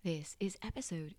This is episode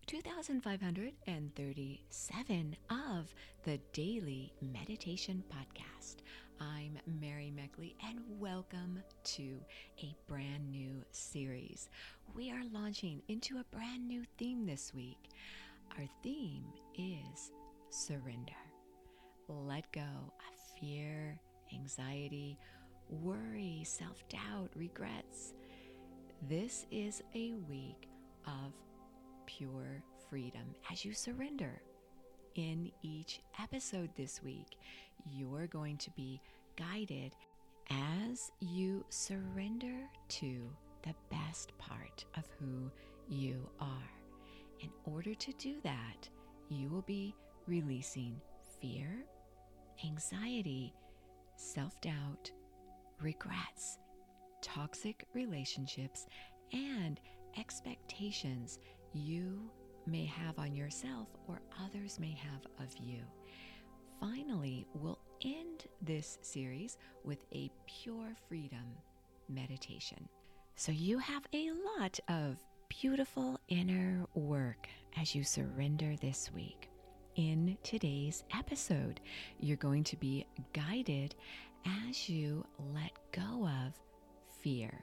2537 of the Daily Meditation Podcast. I'm Mary Meckley, and welcome to a brand new series. We are launching into a brand new theme this week. Our theme is surrender. Let go of fear, anxiety, worry, self-doubt, regrets. This is a week of pure freedom as you surrender. In each episode this week, you're going to be guided as you surrender to the best part of who you are. In order to do that, you will be releasing fear, anxiety, self-doubt, regrets, toxic relationships, and expectations you may have on yourself or others may have of you. Finally, we'll end this series with a pure freedom meditation. So you have a lot of beautiful inner work as you surrender this week. In today's episode, you're going to be guided as you let go of fear.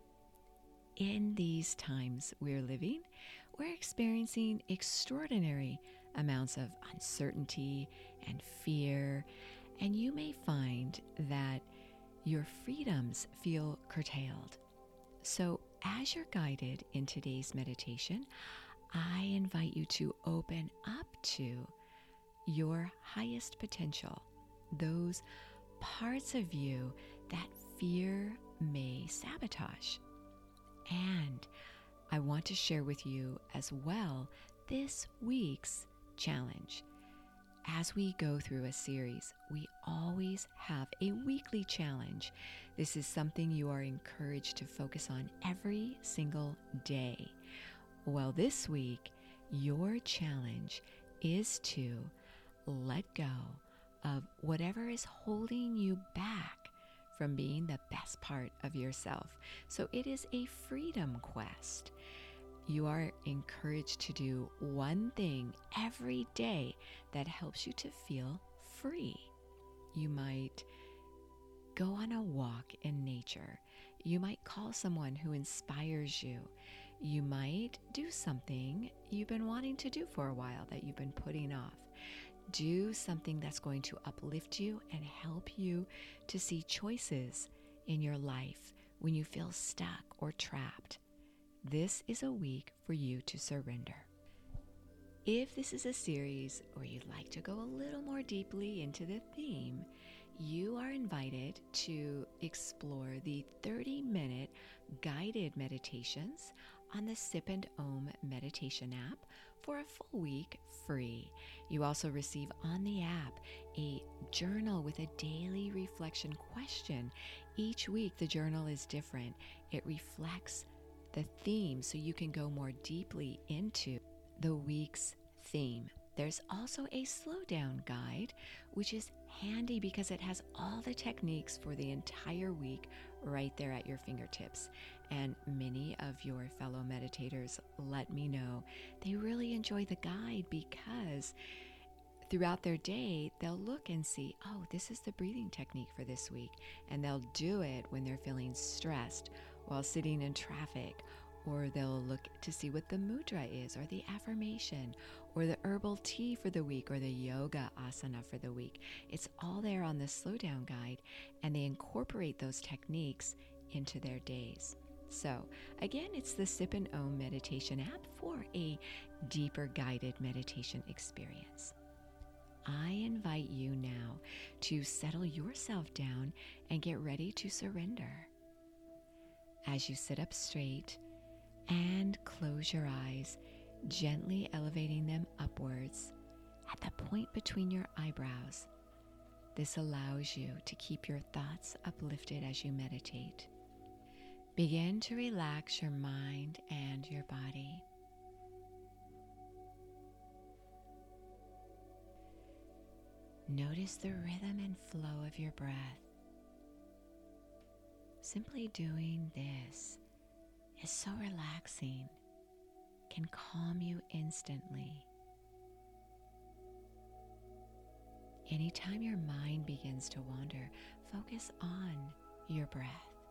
In these times we're living, we're experiencing extraordinary amounts of uncertainty and fear, and you may find that your freedoms feel curtailed. So as you're guided in today's meditation, I invite you to open up to your highest potential, those parts of you that fear may sabotage. And I want to share with you as well this week's challenge. As we go through a series, we always have a weekly challenge. This is something you are encouraged to focus on every single day. Well, this week, your challenge is to let go of whatever is holding you back from being the best part of yourself. So it is a freedom quest. You are encouraged to do one thing every day that helps you to feel free. You might go on a walk in nature. You might call someone who inspires you. You might do something you've been wanting to do for a while that you've been putting off. Do something that's going to uplift you and help you to see choices in your life when you feel stuck or trapped. This is a week for you to surrender. If this is a series where you'd like to go a little more deeply into the theme, you are invited to explore the 30-minute guided meditations on the Sip and Om meditation app for a full week free. You also receive on the app a journal with a daily reflection question. Each week the journal is different. It reflects the theme so you can go more deeply into the week's theme. There's also a slow down guide, which is handy because it has all the techniques for the entire week right there at your fingertips. And many of your fellow meditators let me know they really enjoy the guide because throughout their day, they'll look and see, oh, this is the breathing technique for this week. And they'll do it when they're feeling stressed while sitting in traffic, or they'll look to see what the mudra is, or the affirmation, or the herbal tea for the week, or the yoga asana for the week. It's all there on the slow down guide, and they incorporate those techniques into their days. So again, it's the Sip and Om meditation app for a deeper guided meditation experience. I invite you now to settle yourself down and get ready to surrender. As you sit up straight and close your eyes, gently elevating them upwards at the point between your eyebrows. This allows you to keep your thoughts uplifted as you meditate. Begin to relax your mind and your body. Notice the rhythm and flow of your breath. Simply doing this is so relaxing. can calm you instantly. Anytime your mind begins to wander, focus on your breath.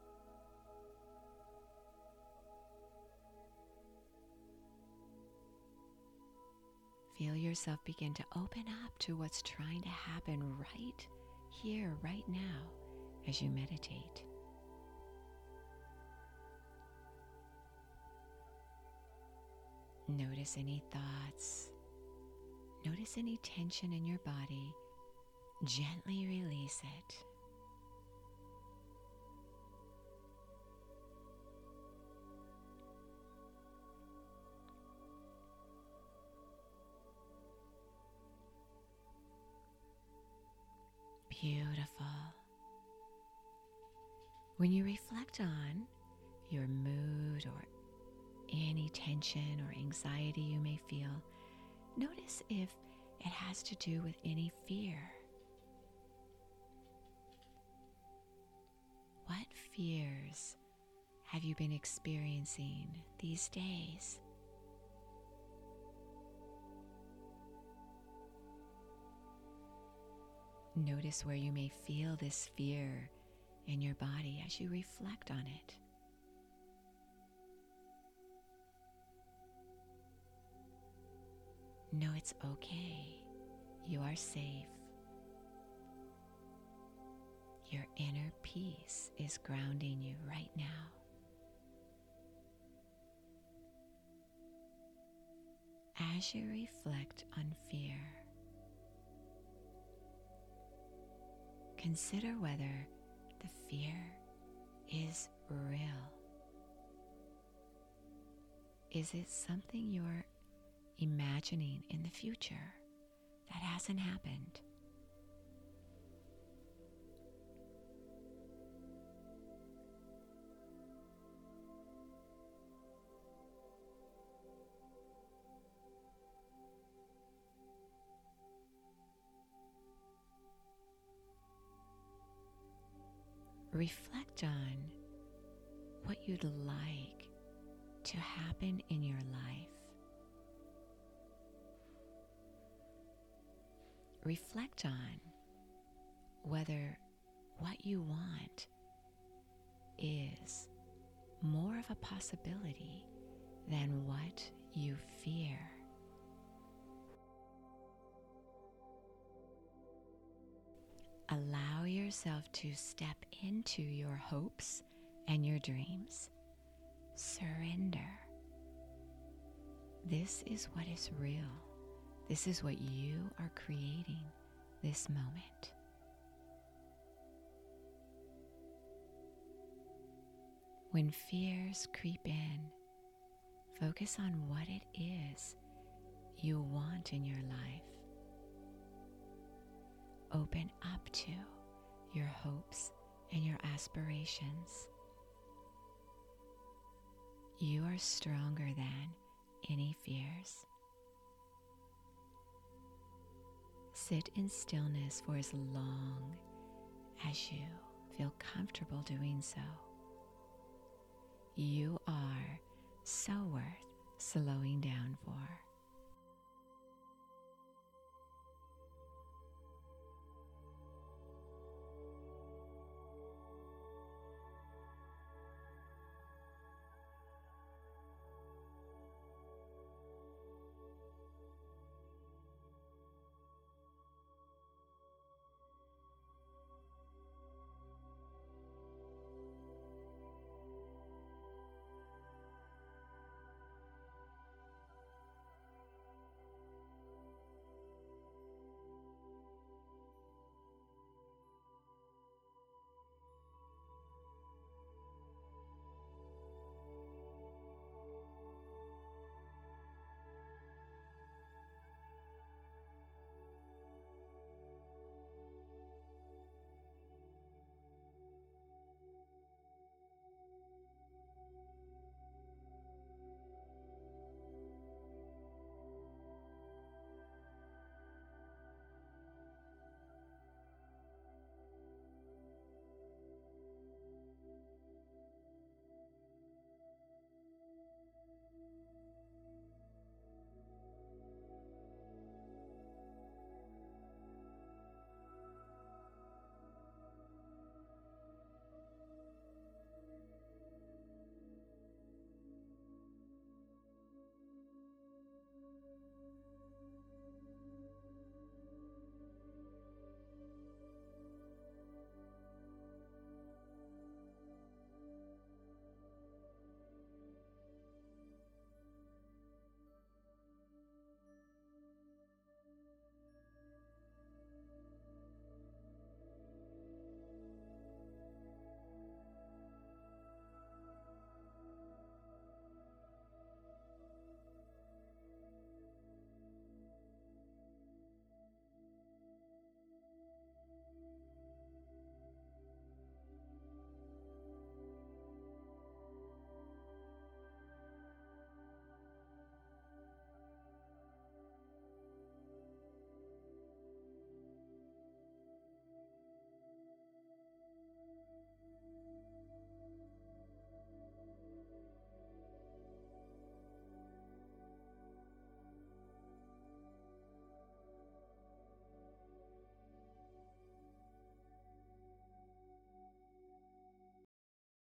Feel yourself begin to open up to what's trying to happen right here, right now, as you meditate. Notice any thoughts. Notice any tension in your body. Gently release it. Beautiful. When you reflect on your mood or any tension or anxiety you may feel, notice if it has to do with any fear. What fears have you been experiencing these days? Notice where you may feel this fear in your body as you reflect on it. Know it's okay. You are safe. Your inner peace is grounding you right now. As you reflect on fear, consider whether the fear is real. Is it something you're imagining in the future that hasn't happened? Reflect on what you'd like to happen in your life. Reflect on whether what you want is more of a possibility than what you fear. Allow yourself to step into your hopes and your dreams. Surrender. This is what is real. This is what you are creating this moment. When fears creep in, focus on what it is you want in your life. Open up to your hopes and your aspirations. You are stronger than any fears. Sit in stillness for as long as you feel comfortable doing so. You are so worth slowing down for.